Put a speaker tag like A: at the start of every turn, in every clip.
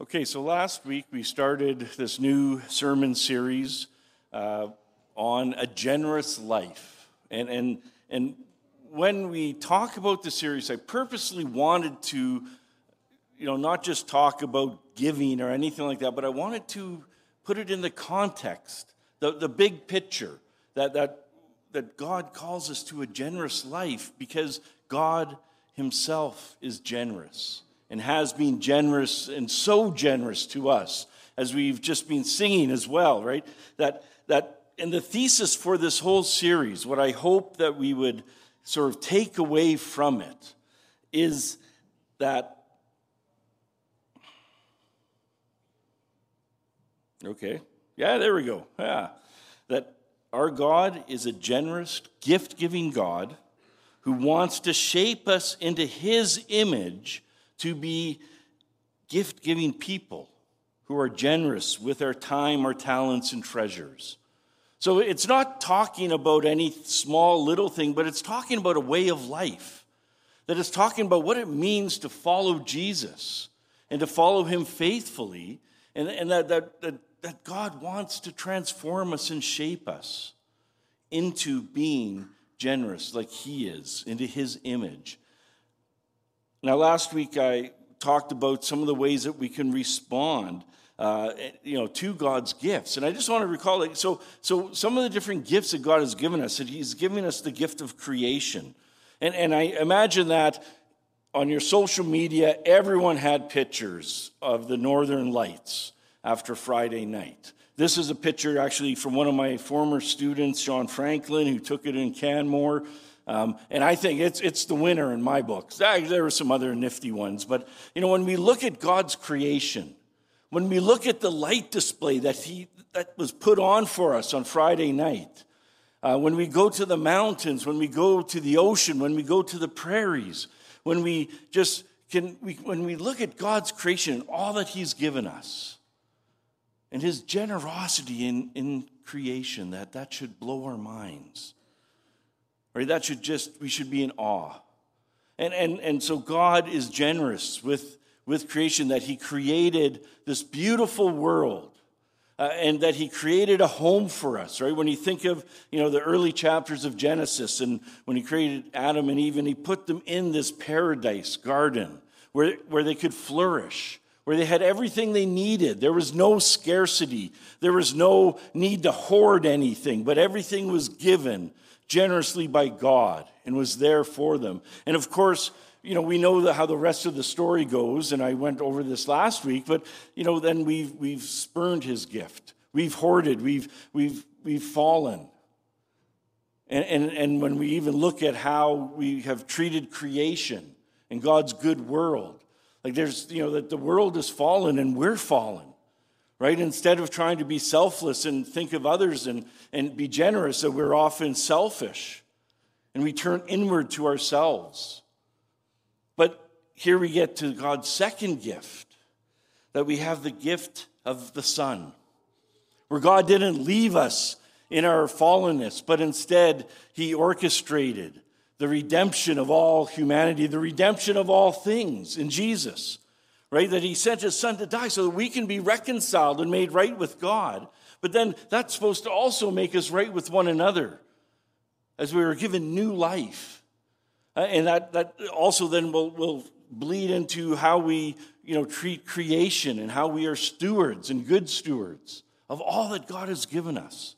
A: Okay, so last week we started this new sermon series on a generous life. And when we talk about the series, I purposely wanted to, not just talk about giving or anything like that, but I wanted to put it in the context, the big picture, that God calls us to a generous life because God himself is generous and has been generous and so generous to us, as we've just been singing as well, right? That and the thesis for this whole series, what I hope that we would sort of take away from it is that, there we go. That our God is a generous, gift-giving God who wants to shape us into his image to be gift-giving people who are generous with our time, our talents, and treasures. So it's not talking about any small little thing, but it's talking about a way of life. That it's talking about what it means to follow Jesus and to follow him faithfully, and that God wants to transform us and shape us into being generous like he is, into his image. Now, last week I talked about some of the ways that we can respond, to God's gifts, and I just want to recall, so some of the different gifts that God has given us. That he's giving us the gift of creation, and I imagine that on your social media, everyone had pictures of the Northern Lights after Friday night. This is a picture actually from one of my former students, Sean Franklin, who took it in Canmore. And I think it's the winner in my books. There were some other nifty ones. But, when we look at God's creation, when we look at the light display that was put on for us on Friday night, when we go to the mountains, when we go to the ocean, when we go to the prairies, when we look at God's creation and all that he's given us, and his generosity in creation, that should blow our minds. Right? We should be in awe. And so God is generous with creation, that he created this beautiful world, and that he created a home for us, right? When you think of, the early chapters of Genesis, and when he created Adam and Eve, and he put them in this paradise garden where they could flourish, where they had everything they needed. There was no scarcity. There was no need to hoard anything, but everything was given generously by God and was there for them. And of course, we know how the rest of the story goes, and I went over this last week, but then we've spurned his gift. We've hoarded, we've fallen. And when we even look at how we have treated creation and God's good world, like there's, that the world is fallen and we're fallen. Right? Instead of trying to be selfless and think of others and be generous, that we're often selfish and we turn inward to ourselves. But here we get to God's second gift, that we have the gift of the Son, where God didn't leave us in our fallenness, but instead he orchestrated the redemption of all humanity, the redemption of all things in Jesus. Right, that he sent his son to die so that we can be reconciled and made right with God. But then that's supposed to also make us right with one another as we were given new life. And that also then will bleed into how we treat creation and how we are stewards and good stewards of all that God has given us.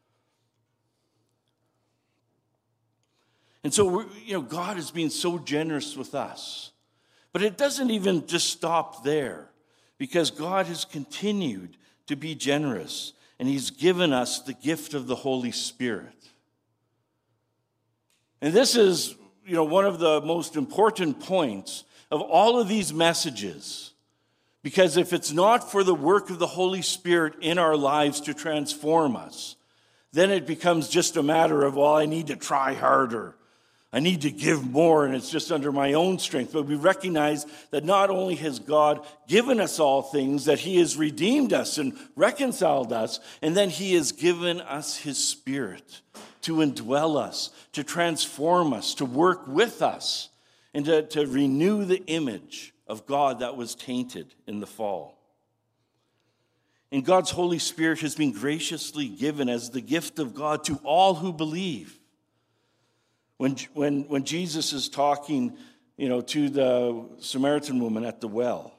A: And so, God has been so generous with us. But it doesn't even just stop there, because God has continued to be generous, and he's given us the gift of the Holy Spirit. And this is, one of the most important points of all of these messages, because if it's not for the work of the Holy Spirit in our lives to transform us, then it becomes just a matter of, I need to try harder. I need to give more, and it's just under my own strength. But we recognize that not only has God given us all things, that he has redeemed us and reconciled us, and then he has given us his Spirit to indwell us, to transform us, to work with us, and to renew the image of God that was tainted in the fall. And God's Holy Spirit has been graciously given as the gift of God to all who believe. When Jesus is talking, to the Samaritan woman at the well,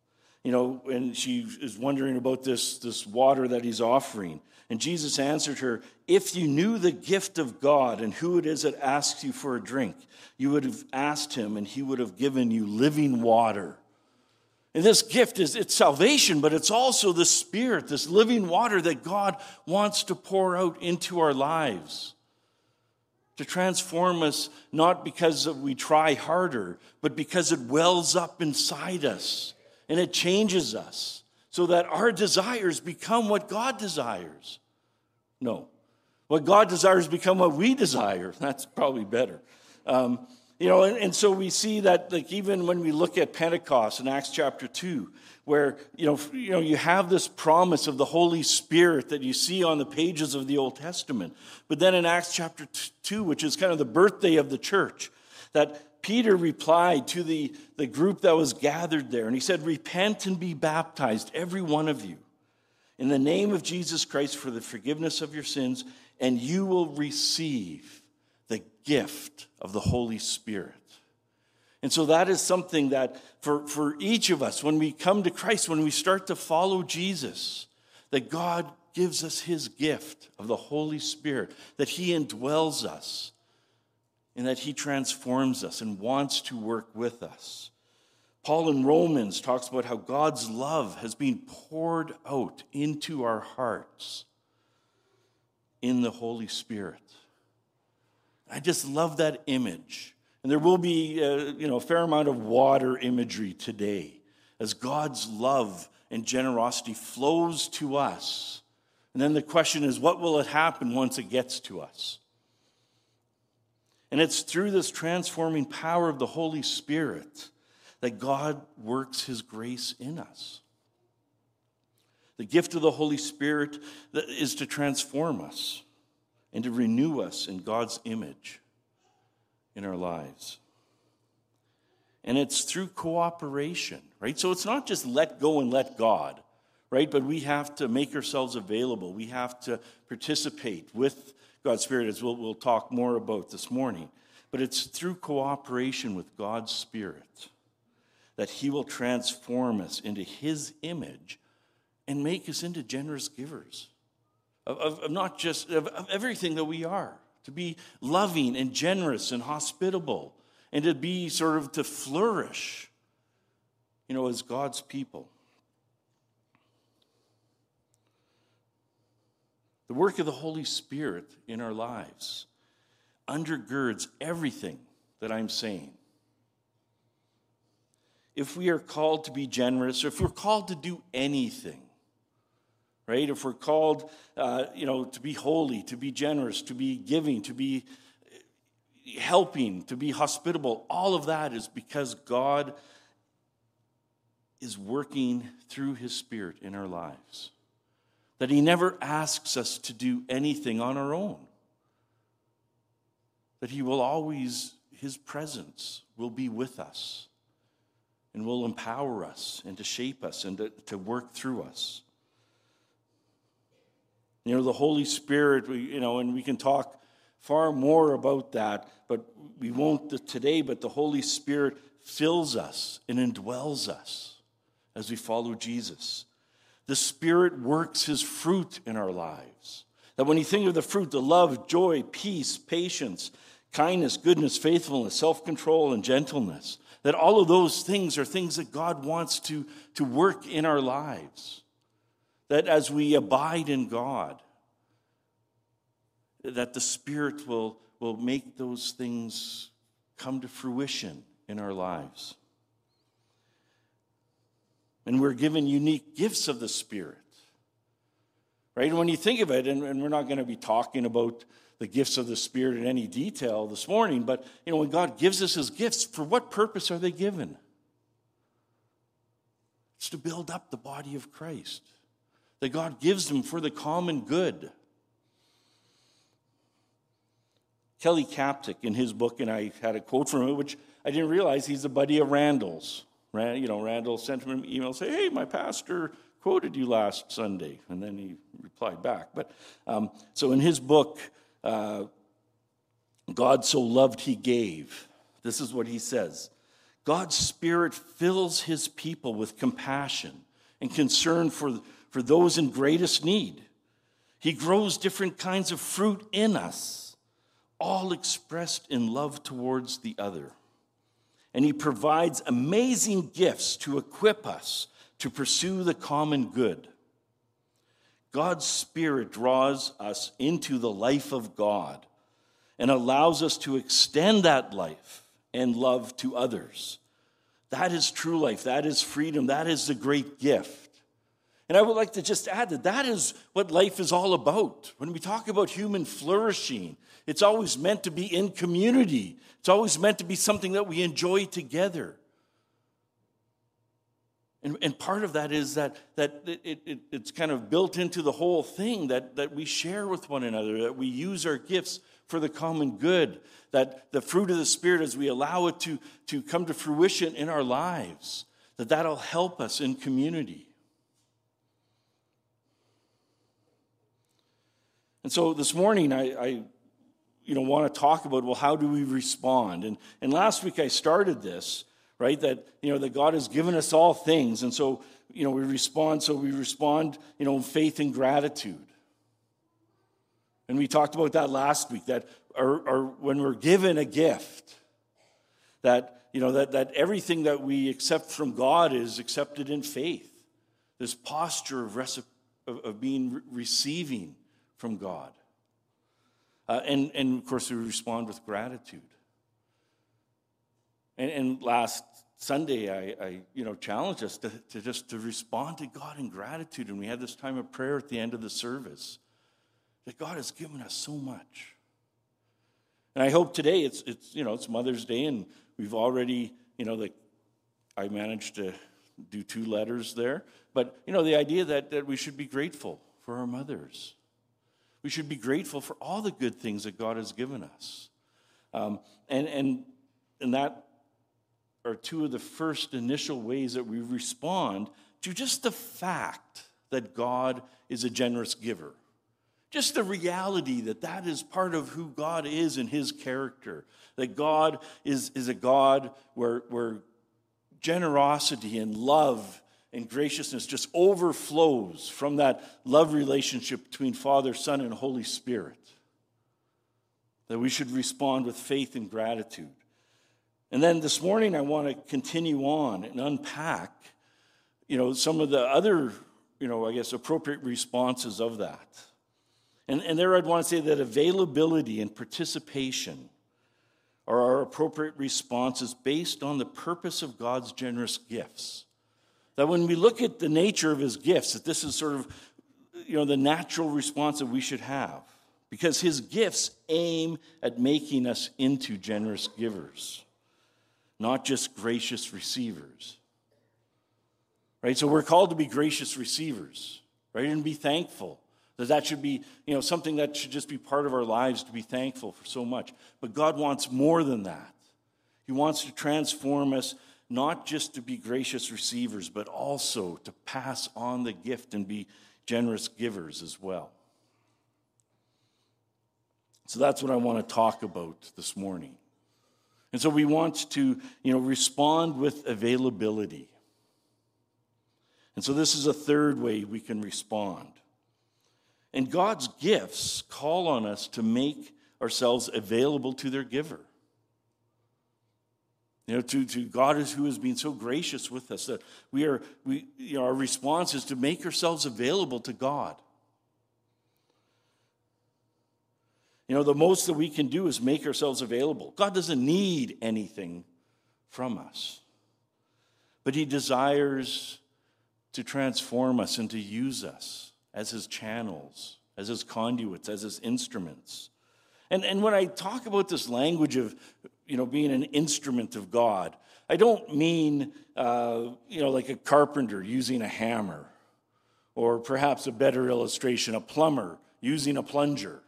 A: and she is wondering about this water that he's offering. And Jesus answered her, if you knew the gift of God and who it is that asks you for a drink, you would have asked him and he would have given you living water. And this gift it's salvation, but it's also the Spirit, this living water that God wants to pour out into our lives. To transform us, not because we try harder, but because it wells up inside us and it changes us so that our desires become what God desires. No, what God desires become what we desire. That's probably better. And so we see that, like, even when we look at Pentecost in Acts chapter 2, where you have this promise of the Holy Spirit that you see on the pages of the Old Testament. But then in Acts chapter 2, which is kind of the birthday of the church, that Peter replied to the group that was gathered there, and he said, repent and be baptized, every one of you, in the name of Jesus Christ for the forgiveness of your sins, and you will receive the gift of the Holy Spirit. And so that is something that for each of us, when we come to Christ, when we start to follow Jesus, that God gives us his gift of the Holy Spirit, that he indwells us, and that he transforms us and wants to work with us. Paul in Romans talks about how God's love has been poured out into our hearts in the Holy Spirit. I just love that image. And there will be a fair amount of water imagery today as God's love and generosity flows to us. And then the question is, what will it happen once it gets to us? And it's through this transforming power of the Holy Spirit that God works his grace in us. The gift of the Holy Spirit is to transform us and to renew us in God's image in our lives. And it's through cooperation, right? So it's not just let go and let God, right? But we have to make ourselves available. We have to participate with God's Spirit, as we'll talk more about this morning. But it's through cooperation with God's Spirit that he will transform us into his image and make us into generous givers of not just of everything that we are. To be loving and generous and hospitable, and to be to flourish, as God's people. The work of the Holy Spirit in our lives undergirds everything that I'm saying. If we are called to be generous, or if we're called to do anything, right? If we're called, to be holy, to be generous, to be giving, to be helping, to be hospitable, all of that is because God is working through his Spirit in our lives. That he never asks us to do anything on our own. That he will always, his presence will be with us and will empower us and to shape us and to work through us. The Holy Spirit, and we can talk far more about that, but we won't today, but the Holy Spirit fills us and indwells us as we follow Jesus. The Spirit works his fruit in our lives. That when you think of the fruit, the love, joy, peace, patience, kindness, goodness, faithfulness, self-control, and gentleness, that all of those things are things that God wants to work in our lives. That as we abide in God, that the Spirit will make those things come to fruition in our lives. And we're given unique gifts of the Spirit. Right? And when you think of it, and we're not going to be talking about the gifts of the Spirit in any detail this morning, but when God gives us his gifts, for what purpose are they given? It's to build up the body of Christ. That God gives them for the common good. Kelly Kaptick, in his book, and I had a quote from him, which I didn't realize he's a buddy of Randall's. Randall sent him an email saying, hey, my pastor quoted you last Sunday, and then he replied back. But so in his book, God So Loved He Gave, this is what he says. God's Spirit fills his people with compassion and concern for those in greatest need. He grows different kinds of fruit in us, all expressed in love towards the other. And he provides amazing gifts to equip us to pursue the common good. God's Spirit draws us into the life of God and allows us to extend that life and love to others. That is true life. That is freedom. That is the great gift. And I would like to just add that that is what life is all about. When we talk about human flourishing, it's always meant to be in community. It's always meant to be something that we enjoy together. And part of that is that it's kind of built into the whole thing that we share with one another, that we use our gifts for the common good, that the fruit of the Spirit, as we allow it to come to fruition in our lives, that'll help us in community. And so this morning, I want to talk about, well, how do we respond? And last week I started this, right, that God has given us all things, and so, we respond. So we respond, in faith and gratitude. And we talked about that last week, that when we're given a gift, that everything that we accept from God is accepted in faith. This posture of being receiving from God. And of course, we respond with gratitude. And last Sunday, I challenged us to respond to God in gratitude. And we had this time of prayer at the end of the service, that God has given us so much. And I hope today it's Mother's Day, and we've already, I managed to do 2 letters there. But, the idea that we should be grateful for our mothers. We should be grateful for all the good things that God has given us. And that are 2 of the first initial ways that we respond to just the fact that God is a generous giver. Just the reality that is part of who God is in his character. That God is a God where generosity and love and graciousness just overflows from that love relationship between Father, Son, and Holy Spirit. That we should respond with faith and gratitude. And then this morning I want to continue on and unpack, some of the other, appropriate responses of that. And there I'd want to say that availability and participation are our appropriate responses based on the purpose of God's generous gifts. That when we look at the nature of his gifts, that this is sort of, the natural response that we should have. Because his gifts aim at making us into generous givers, not just gracious receivers. Right? So we're called to be gracious receivers, right? And be thankful. That should be, something that should just be part of our lives, to be thankful for so much. But God wants more than that. He wants to transform us, not just to be gracious receivers, but also to pass on the gift and be generous givers as well. So that's what I want to talk about this morning. And so we want to, respond with availability. And so this is a third way we can respond. And God's gifts call on us to make ourselves available to their giver. To God who has been so gracious with us, that our response is to make ourselves available to God. The most that we can do is make ourselves available. God doesn't need anything from us, but he desires to transform us and to use us as his channels, as his conduits, as his instruments. And when I talk about this language of, being an instrument of God, I don't mean, like a carpenter using a hammer, or perhaps a better illustration, a plumber using a plunger.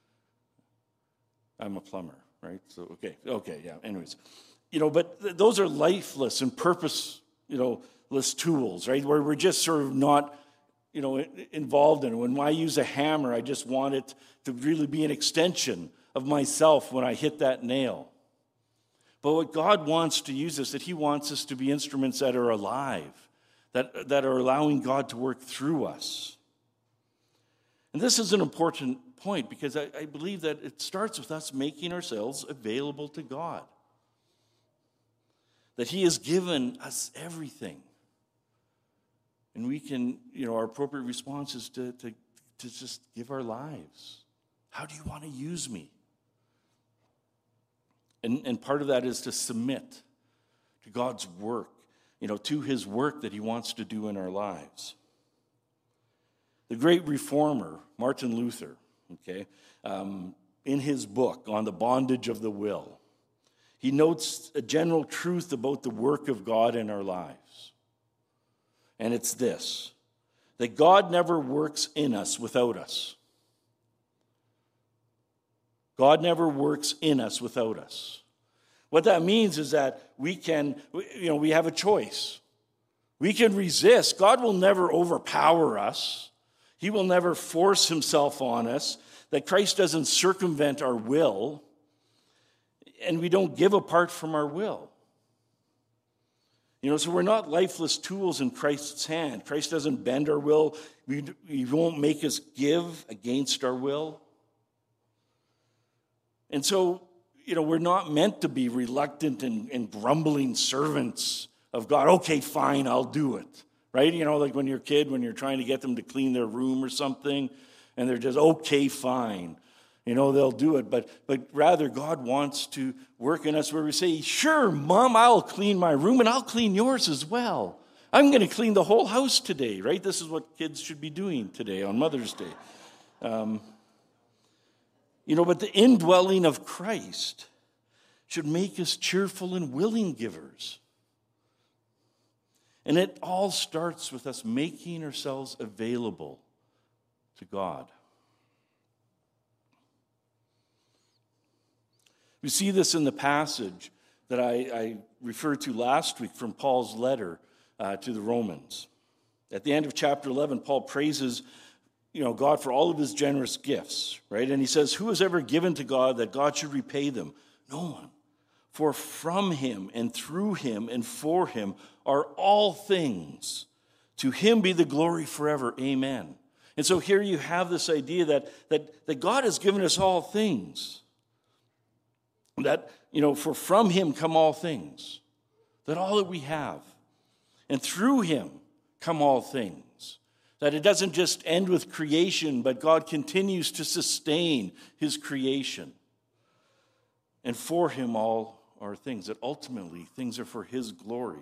A: I'm a plumber, right? So, okay, yeah, anyways. But those are lifeless and lifeless tools, right? Where we're just sort of not, involved in it. When I use a hammer, I just want it to really be an extension of myself when I hit that nail. But what God wants to use us, that he wants us to be instruments that are alive, that are allowing God to work through us. And this is an important point because I believe that it starts with us making ourselves available to God. That he has given us everything. And we can, our appropriate response is to just give our lives. How do you want to use me? And part of that is to submit to God's work, to his work that he wants to do in our lives. The great reformer, Martin Luther, in his book on the bondage of the will, he notes a general truth about the work of God in our lives. And it's this, that God never works in us without us. God never works in us without us. What that means is that we have a choice. We can resist. God will never overpower us. He will never force himself on us. That Christ doesn't circumvent our will. And we don't give apart from our will. So we're not lifeless tools in Christ's hand. Christ doesn't bend our will. He won't make us give against our will. And so, we're not meant to be reluctant and grumbling servants of God. Okay, fine, I'll do it. Right? Like when you're a kid, when you're trying to get them to clean their room or something, and they're just, okay, fine. They'll do it. But rather, God wants to work in us where we say, sure, Mom, I'll clean my room, and I'll clean yours as well. I'm going to clean the whole house today, right? This is what kids should be doing today on Mother's Day. But the indwelling of Christ should make us cheerful and willing givers. And it all starts with us making ourselves available to God. We see this in the passage that I referred to last week from Paul's letter to the Romans. At the end of chapter 11, Paul praises God for all of his generous gifts, right? And he says, who has ever given to God that God should repay them? No one. For from him and through him and for him are all things. To him be the glory forever. Amen. And so here you have this idea that God has given us all things. That, for from him come all things. That all that we have. And through him come all things. That it doesn't just end with creation, but God continues to sustain his creation. And for him all are things. That ultimately things are for his glory.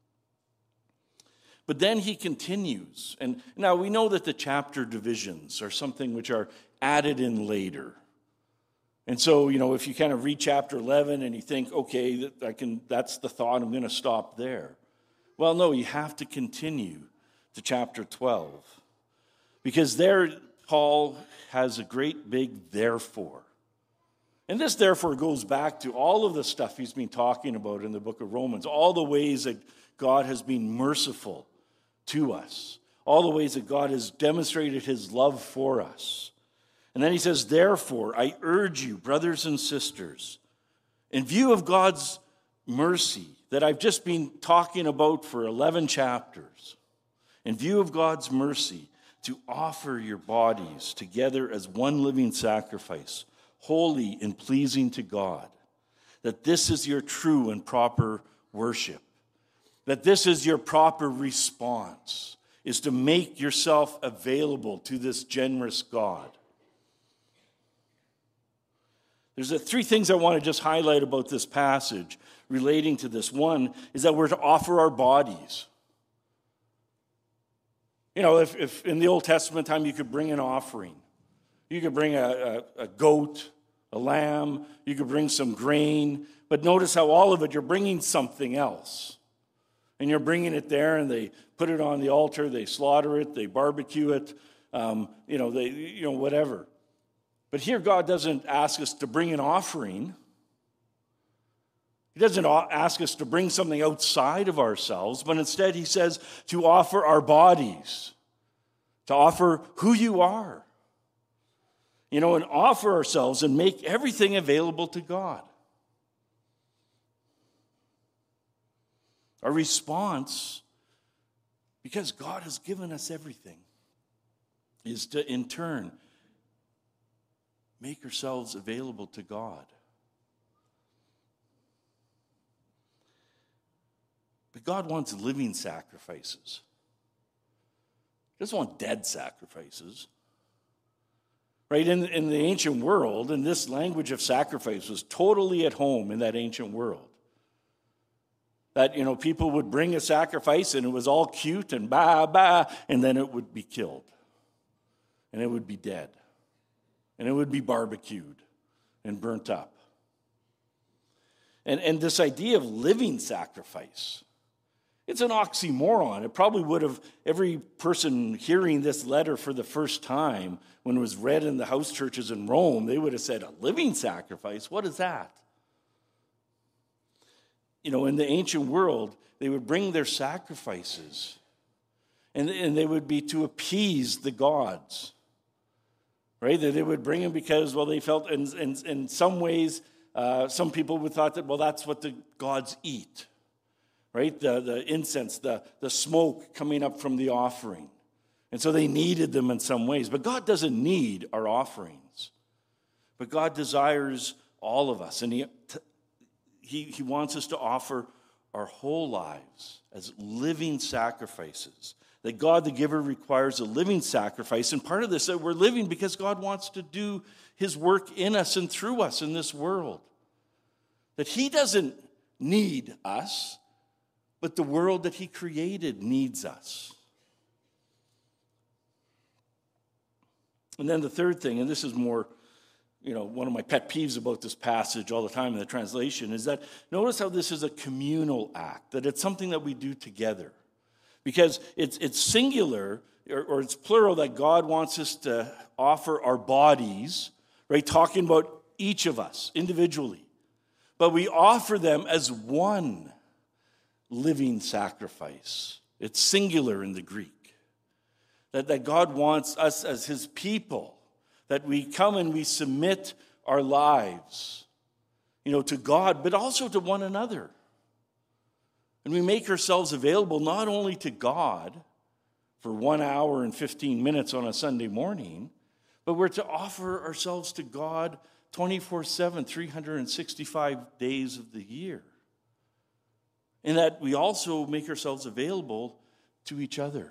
A: But then he continues. And now we know that the chapter divisions are something which are added in later. And so, if you kind of read chapter 11 and you think, okay, that's the thought, I'm going to stop there. Well, no, you have to continue to chapter 12. Because there, Paul has a great big therefore. And this therefore goes back to all of the stuff he's been talking about in the book of Romans, all the ways that God has been merciful to us, all the ways that God has demonstrated his love for us. And then he says, therefore, I urge you, brothers and sisters, in view of God's mercy that I've just been talking about for 11 chapters, in view of God's mercy, to offer your bodies together as one living sacrifice, holy and pleasing to God, that this is your true and proper worship, that this is your proper response, is to make yourself available to this generous God. There's three things I want to just highlight about this passage relating to this. One is that we're to offer our bodies. If in the Old Testament time you could bring an offering, you could bring a goat, a lamb, you could bring some grain, but notice how all of it, you're bringing something else. And you're bringing it there, and they put it on the altar, they slaughter it, they barbecue it, whatever. But here God doesn't ask us to bring an offering. He doesn't ask us to bring something outside of ourselves, but instead he says to offer our bodies, to offer who you are, and offer ourselves and make everything available to God. Our response, because God has given us everything, is to, in turn, make ourselves available to God. But God wants living sacrifices. He doesn't want dead sacrifices. Right? In the ancient world, and this language of sacrifice was totally at home in that ancient world. That, people would bring a sacrifice and it was all cute and and then it would be killed. And it would be dead. And it would be barbecued and burnt up. And this idea of living sacrifice, it's an oxymoron. It probably would have, every person hearing this letter for the first time, when it was read in the house churches in Rome, they would have said, a living sacrifice? What is that? In the ancient world, they would bring their sacrifices, and they would be to appease the gods, right? They would bring them because, they felt in some ways, some people would thought that, that's what the gods eat, right? The incense, the smoke coming up from the offering. And so they needed them in some ways. But God doesn't need our offerings. But God desires all of us, and He wants us to offer our whole lives as living sacrifices. That God the giver requires a living sacrifice. And part of this, that we're living because God wants to do his work in us and through us in this world. That he doesn't need us, but the world that he created needs us. And then the third thing, and this is more, one of my pet peeves about this passage all the time in the translation, is that notice how this is a communal act, that it's something that we do together. Because it's singular, or it's plural, that God wants us to offer our bodies, right? Talking about each of us individually. But we offer them as one living sacrifice. It's singular in the Greek. That God wants us as his people, that we come and we submit our lives, to God, but also to one another. And we make ourselves available not only to God for 1 hour and 15 minutes on a Sunday morning, but we're to offer ourselves to God 24/7, 365 days of the year. And that we also make ourselves available to each other.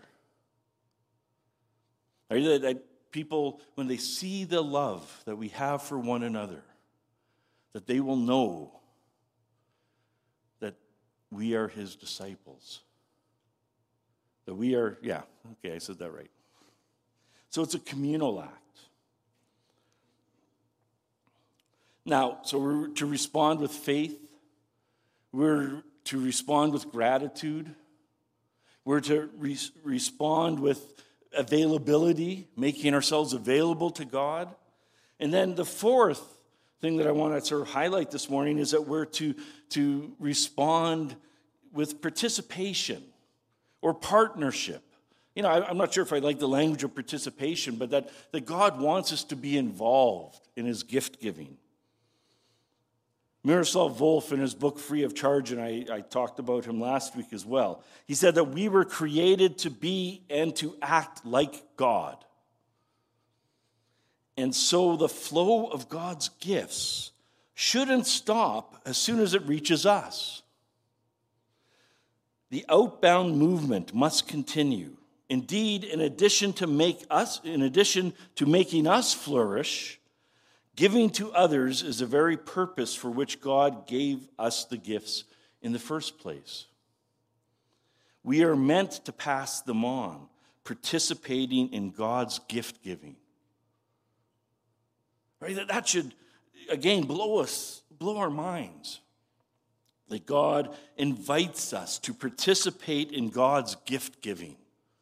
A: That people, when they see the love that we have for one another, that they will know that we are his disciples. That we are, I said that right. So it's a communal act. Now, so we're to respond with faith. We're to respond with gratitude. We're to respond with availability, making ourselves available to God. And then the fourth thing that I want to sort of highlight this morning is that we're to respond with participation or partnership. I'm not sure if I like the language of participation, but that God wants us to be involved in his gift giving. Miroslav Volf, in his book Free of Charge, and I talked about him last week as well, he said that we were created to be and to act like God. And so the flow of God's gifts shouldn't stop as soon as it reaches us. The outbound movement must continue. Indeed, in addition to making us flourish, giving to others is the very purpose for which God gave us the gifts in the first place. We are meant to pass them on, participating in God's gift giving. Right? That should, again, blow our minds. That God invites us to participate in God's gift giving.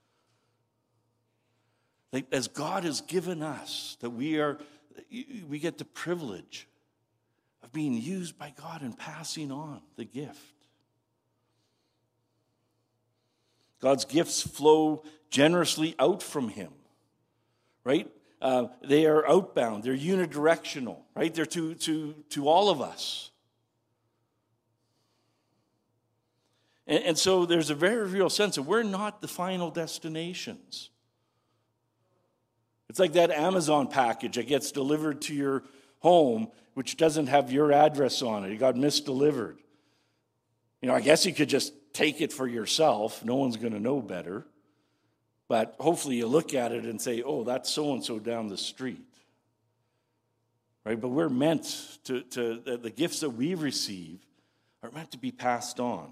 A: That as God has given us, that we get the privilege of being used by God and passing on the gift. God's gifts flow generously out from him, right? They are outbound. They're unidirectional, right? They're to all of us. And so there's a very real sense that we're not the final destinations. It's like that Amazon package that gets delivered to your home, which doesn't have your address on it. It got misdelivered. I guess you could just take it for yourself. No one's going to know better. But hopefully you look at it and say, oh, that's so-and-so down the street. Right? But we're meant to the gifts that we receive are meant to be passed on.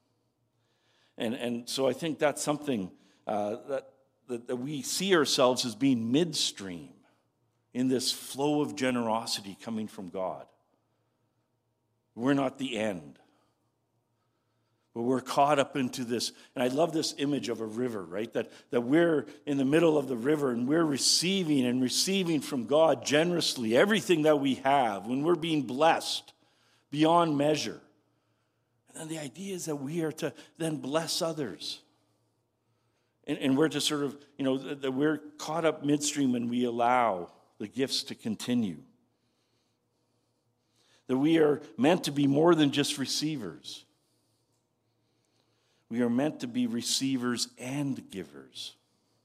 A: And so I think that's something that we see ourselves as being midstream in this flow of generosity coming from God. We're not the end. But we're caught up into this. And I love this image of a river, right? That we're in the middle of the river and we're receiving from God generously everything that we have when we're being blessed beyond measure. And the idea is that we are to then bless others. And we're to sort of, that we're caught up midstream and we allow the gifts to continue. That we are meant to be more than just receivers. We are meant to be receivers and givers.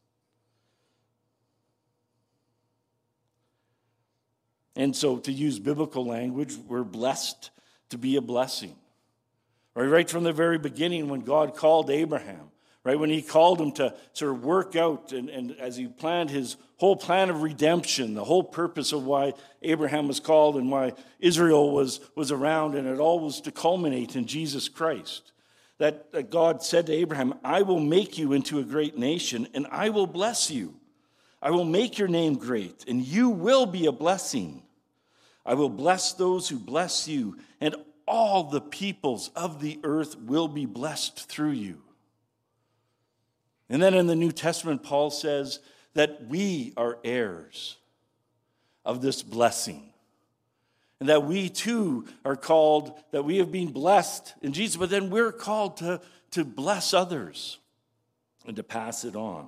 A: And so, to use biblical language, we're blessed to be a blessing. Right from the very beginning when God called Abraham, right, when he called him to sort of work out and as he planned his whole plan of redemption, the whole purpose of why Abraham was called and why Israel was around, and it all was to culminate in Jesus Christ. That God said to Abraham, I will make you into a great nation and I will bless you. I will make your name great and you will be a blessing. I will bless those who bless you, and all the peoples of the earth will be blessed through you. And then in the New Testament, Paul says that we are heirs of this blessing. And that we too are called, that we have been blessed in Jesus, but then we're called to bless others and to pass it on.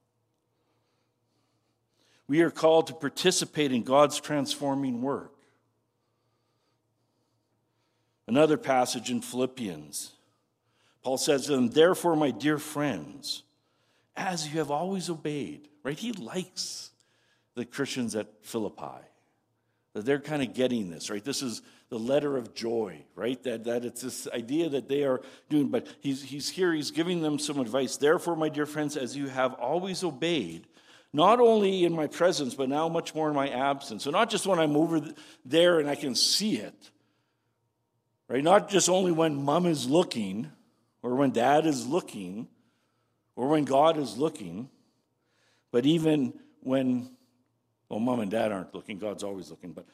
A: We are called to participate in God's transforming work. Another passage in Philippians, Paul says to them, therefore, my dear friends, as you have always obeyed, right? He likes the Christians at Philippi, that they're kind of getting this, right? This is the letter of joy, right? That it's this idea that they are doing, but he's here, he's giving them some advice. Therefore, my dear friends, as you have always obeyed, not only in my presence, but now much more in my absence. So not just when I'm over there and I can see it, right? Not just only when mom is looking, or when dad is looking, or when God is looking, but even when, well, mom and dad aren't looking, God's always looking, but,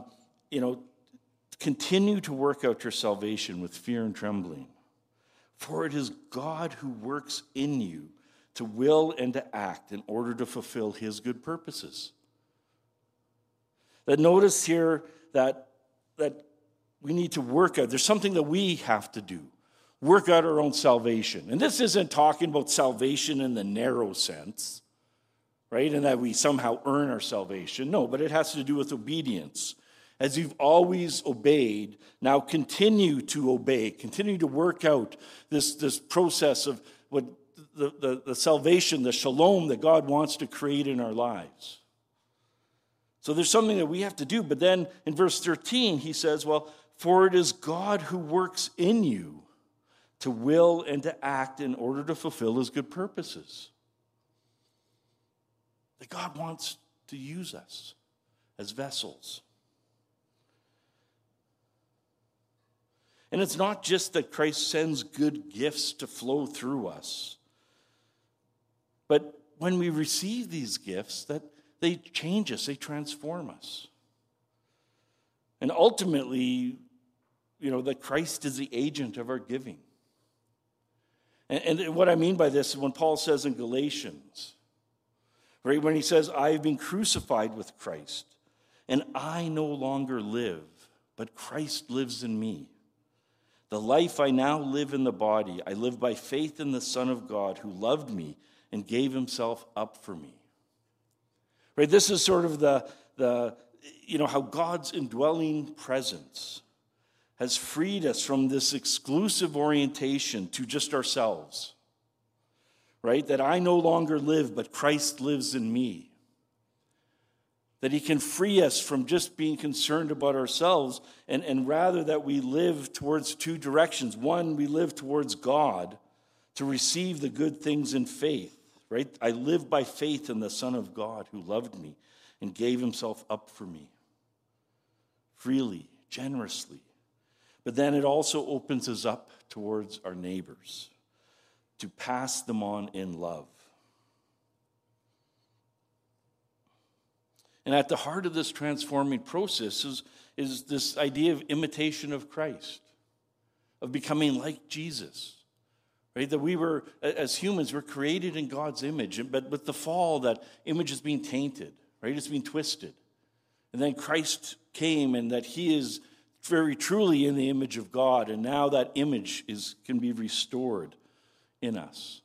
A: continue to work out your salvation with fear and trembling. For it is God who works in you to will and to act in order to fulfill his good purposes. That notice here that we need to work out. There's something that we have to do. Work out our own salvation. And this isn't talking about salvation in the narrow sense, right? And that we somehow earn our salvation. No, but it has to do with obedience. As you've always obeyed, now continue to obey. Continue to work out this process of what the salvation, the shalom that God wants to create in our lives. So there's something that we have to do. But then in verse 13, he says, well, for it is God who works in you to will and to act in order to fulfill his good purposes. That God wants to use us as vessels. And it's not just that Christ sends good gifts to flow through us, but when we receive these gifts, that they change us, they transform us. And ultimately, that Christ is the agent of our giving. And what I mean by this is when Paul says in Galatians, right, when he says, I have been crucified with Christ, and I no longer live, but Christ lives in me. The life I now live in the body, I live by faith in the Son of God who loved me and gave himself up for me. Right? This is sort of the how God's indwelling presence has freed us from this exclusive orientation to just ourselves. Right? That I no longer live, but Christ lives in me. That he can free us from just being concerned about ourselves, and rather that we live towards two directions. One, we live towards God to receive the good things in faith. Right? I live by faith in the Son of God who loved me and gave himself up for me. Freely, generously. But then it also opens us up towards our neighbors, to pass them on in love. And at the heart of this transforming process is this idea of imitation of Christ, of becoming like Jesus. Right? That we were, as humans, we're created in God's image, but with the fall, that image is being tainted, right? It's being twisted. And then Christ came, and that he is very truly in the image of God, and now that image can be restored in us.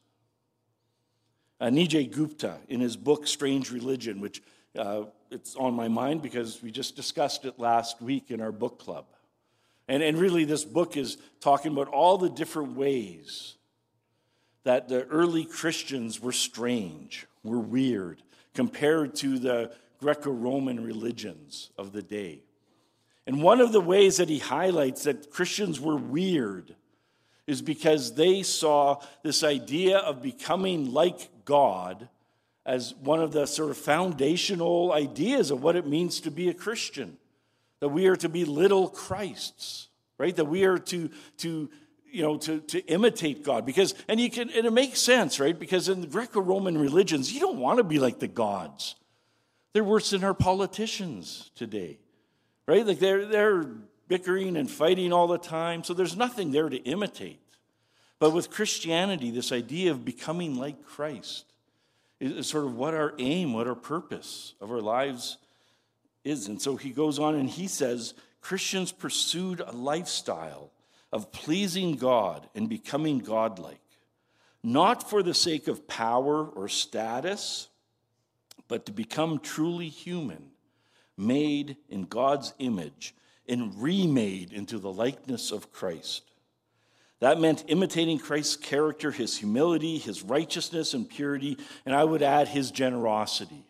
A: Nijay Gupta, in his book Strange Religion, which it's on my mind because we just discussed it last week in our book club. And really this book is talking about all the different ways that the early Christians were strange, were weird, compared to the Greco-Roman religions of the day. And one of the ways that he highlights that Christians were weird is because they saw this idea of becoming like God as one of the sort of foundational ideas of what it means to be a Christian. That we are to be little Christs, right? That we are to imitate God. And it makes sense, right? Because in the Greco-Roman religions, you don't want to be like the gods. They're worse than our politicians today, right? Like they're bickering and fighting all the time, so there's nothing there to imitate. But with Christianity, this idea of becoming like Christ is sort of what our aim, what our purpose of our lives is. And so he goes on and he says, Christians pursued a lifestyle of pleasing God and becoming godlike, not for the sake of power or status, but to become truly human, made in God's image and remade into the likeness of Christ. That meant imitating Christ's character, his humility, his righteousness and purity, and I would add his generosity.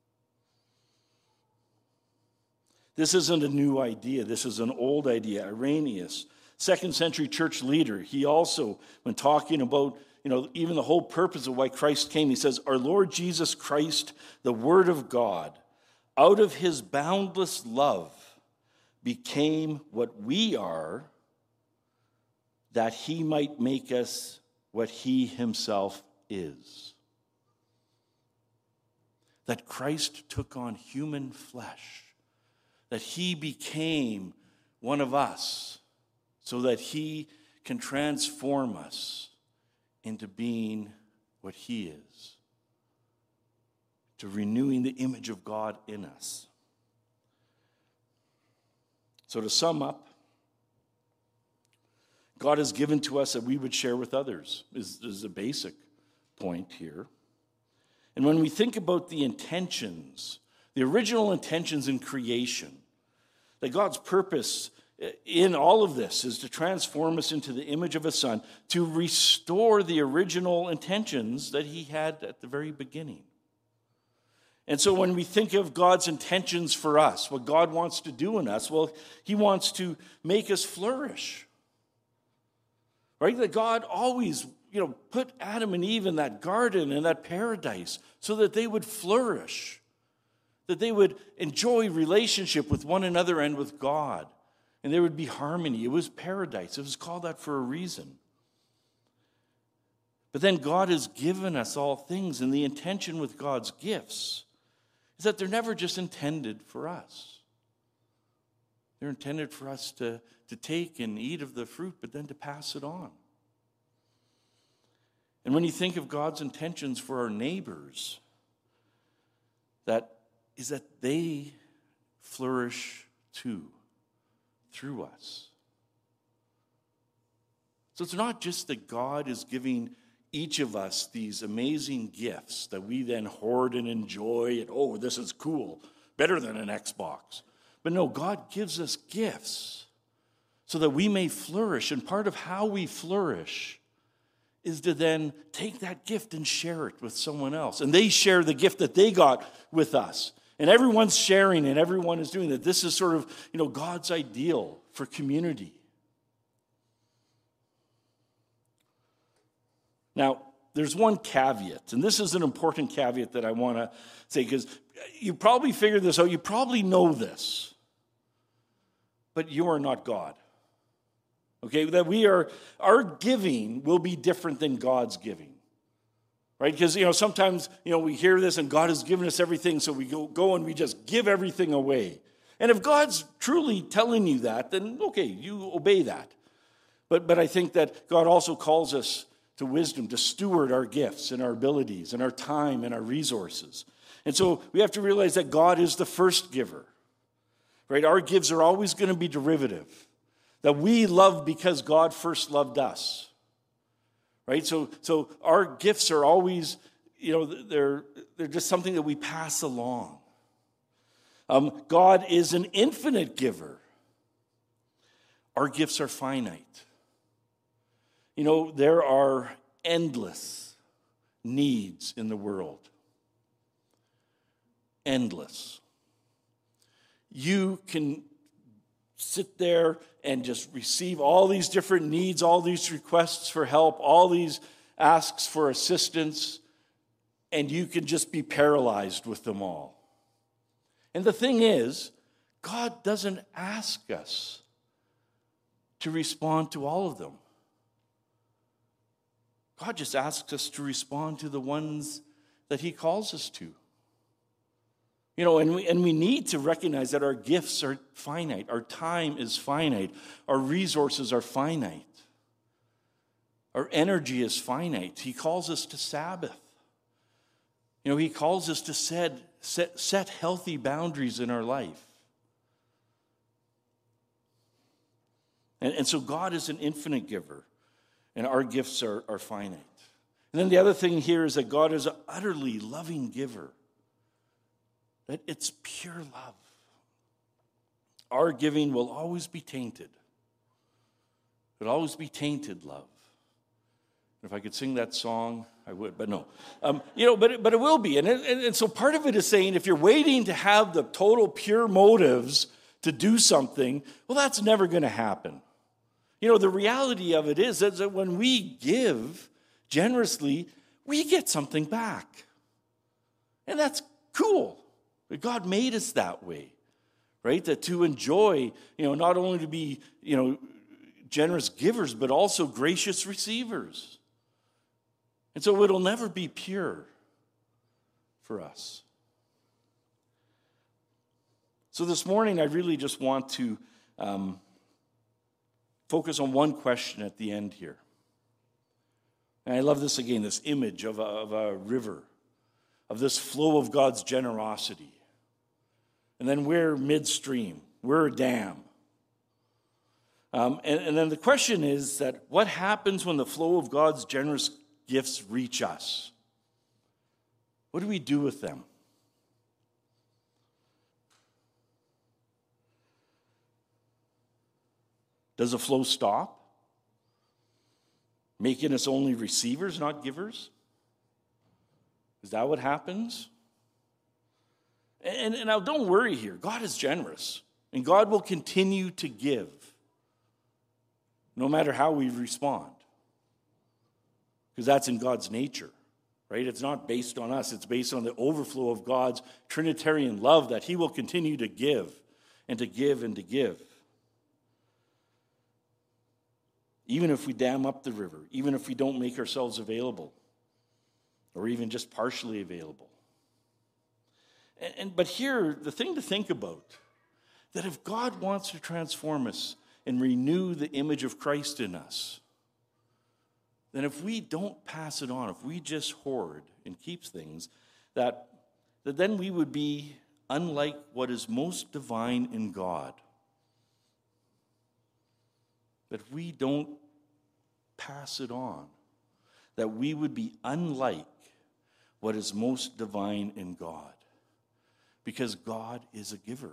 A: This isn't a new idea. This is an old idea. Irenaeus, 2nd century church leader, he also, when talking about even the whole purpose of why Christ came, he says, our Lord Jesus Christ, the Word of God, out of his boundless love, became what we are, that he might make us what he himself is. That Christ took on human flesh, that he became one of us, so that he can transform us into being what he is, to renewing the image of God in us. So to sum up, God has given to us that we would share with others, is a basic point here. And when we think about the intentions, the original intentions in creation, that God's purpose in all of this is to transform us into the image of his Son, to restore the original intentions that he had at the very beginning. And so when we think of God's intentions for us, what God wants to do in us, well, he wants to make us flourish. Right? That God always, put Adam and Eve in that garden and that paradise so that they would flourish, that they would enjoy relationship with one another and with God, and there would be harmony. It was paradise. It was called that for a reason. But then God has given us all things, and the intention with God's gifts is that they're never just intended for us. They're intended for us to take and eat of the fruit, but then to pass it on. And when you think of God's intentions for our neighbors, that is that they flourish too through us. So it's not just that God is giving each of us these amazing gifts that we then hoard and enjoy, and oh, this is cool, better than an Xbox. But no, God gives us gifts so that we may flourish. And part of how we flourish is to then take that gift and share it with someone else. And they share the gift that they got with us. And everyone's sharing and everyone is doing that. This is sort of, God's ideal for community. Now, there's one caveat, and this is an important caveat that I want to say, because you probably figured this out, you probably know this, but you are not God. Okay, that our giving will be different than God's giving. Right? Because, sometimes, we hear this and God has given us everything, so we go and we just give everything away. And if God's truly telling you that, then okay, you obey that. But I think that God also calls us to wisdom, to steward our gifts and our abilities and our time and our resources. And so we have to realize that God is the first giver. Right? Our gifts are always going to be derivative. That we love because God first loved us. Right? So our gifts are always, they're just something that we pass along. God is an infinite giver. Our gifts are finite. There are endless needs in the world. Endless. You can sit there and just receive all these different needs, all these requests for help, all these asks for assistance, and you can just be paralyzed with them all. And the thing is, God doesn't ask us to respond to all of them. God just asks us to respond to the ones that he calls us to. And we need to recognize that our gifts are finite. Our time is finite. Our resources are finite. Our energy is finite. He calls us to Sabbath. He calls us to set healthy boundaries in our life. And so God is an infinite giver. And our gifts are finite. And then the other thing here is that God is an utterly loving giver. That it's pure love. Our giving will always be tainted. It'll always be tainted love. If I could sing that song, I would, but no. But it will be. And so part of it is saying if you're waiting to have the total pure motives to do something, well, that's never going to happen. The reality of it is that when we give generously, we get something back. And that's cool. God made us that way, right? That to enjoy, not only to be, generous givers, but also gracious receivers. And so it'll never be pure for us. So this morning, I really just want to focus on one question at the end here. And I love this again, this image of a river, of this flow of God's generosity. And then we're midstream. We're a dam. And then the question is that what happens when the flow of God's generous gifts reach us? What do we do with them? Does the flow stop? Making us only receivers, not givers? Is that what happens? And now don't worry here. God is generous. And God will continue to give. No matter how we respond. Because that's in God's nature. Right? It's not based on us. It's based on the overflow of God's Trinitarian love that he will continue to give. And to give and to give. Even if we dam up the river. Even if we don't make ourselves available. Or even just partially available. But here, the thing to think about, that if God wants to transform us and renew the image of Christ in us, then if we don't pass it on, if we just hoard and keep things, that then we would be unlike what is most divine in God. that if we don't pass it on, that we would be unlike what is most divine in God. Because God is a giver.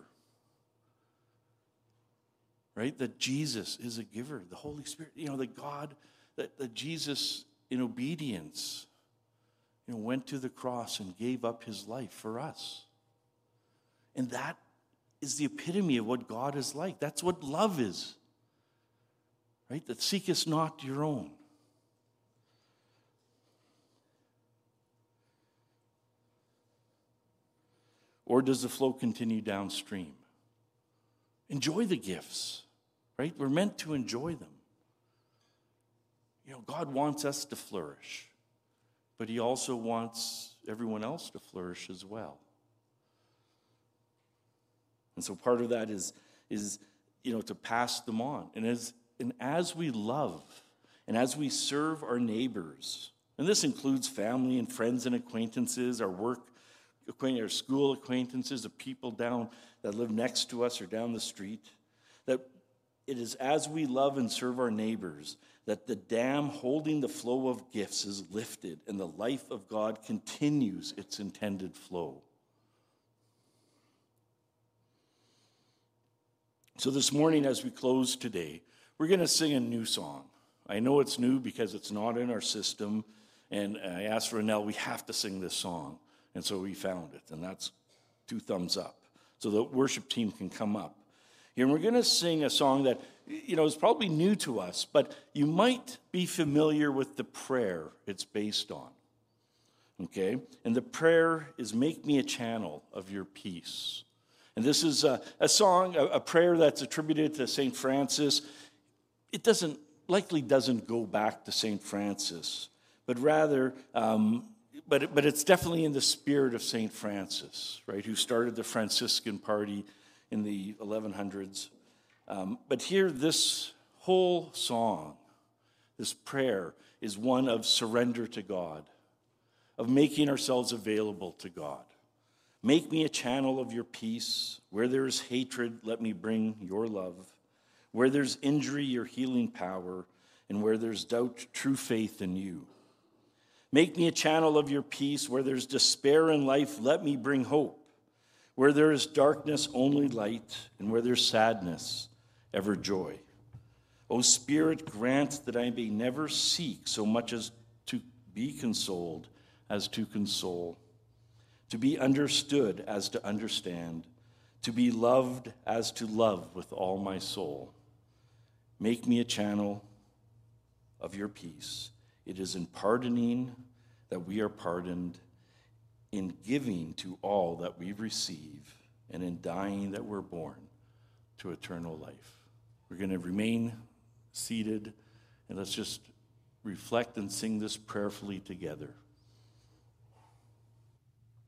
A: Right? That Jesus is a giver. The Holy Spirit, that Jesus in obedience, went to the cross and gave up his life for us. And that is the epitome of what God is like. That's what love is. Right? That seekest not your own. Or does the flow continue downstream? Enjoy the gifts, right? We're meant to enjoy them. God wants us to flourish, but he also wants everyone else to flourish as well. And so part of that is to pass them on. And as we love and as we serve our neighbors, and this includes family and friends and acquaintances, our school acquaintances, the people down that live next to us or down the street, that it is as we love and serve our neighbors that the dam holding the flow of gifts is lifted and the life of God continues its intended flow. So this morning as we close today, we're going to sing a new song. I know it's new because it's not in our system, and I asked Ronell, we have to sing this song. And so we found it, and that's 2 thumbs up. So the worship team can come up. And we're going to sing a song that, is probably new to us, but you might be familiar with the prayer it's based on. Okay? And the prayer is, "Make me a channel of your peace." And this is a song, a prayer that's attributed to St. Francis. It likely doesn't go back to St. Francis, but rather... But it's definitely in the spirit of St. Francis, right, who started the Franciscan party in the 1100s. But here, this whole song, this prayer, is one of surrender to God, of making ourselves available to God. Make me a channel of your peace. Where there is hatred, let me bring your love. Where there's injury, your healing power. And where there's doubt, true faith in you. Make me a channel of your peace. Where there's despair in life, let me bring hope. Where there is darkness, only light. And where there's sadness, ever joy. O Spirit, grant that I may never seek so much as to be consoled as to console. To be understood as to understand. To be loved as to love with all my soul. Make me a channel of your peace. It is in pardoning that we are pardoned, in giving to all that we receive, and in dying that we're born to eternal life. We're going to remain seated, and let's just reflect and sing this prayerfully together.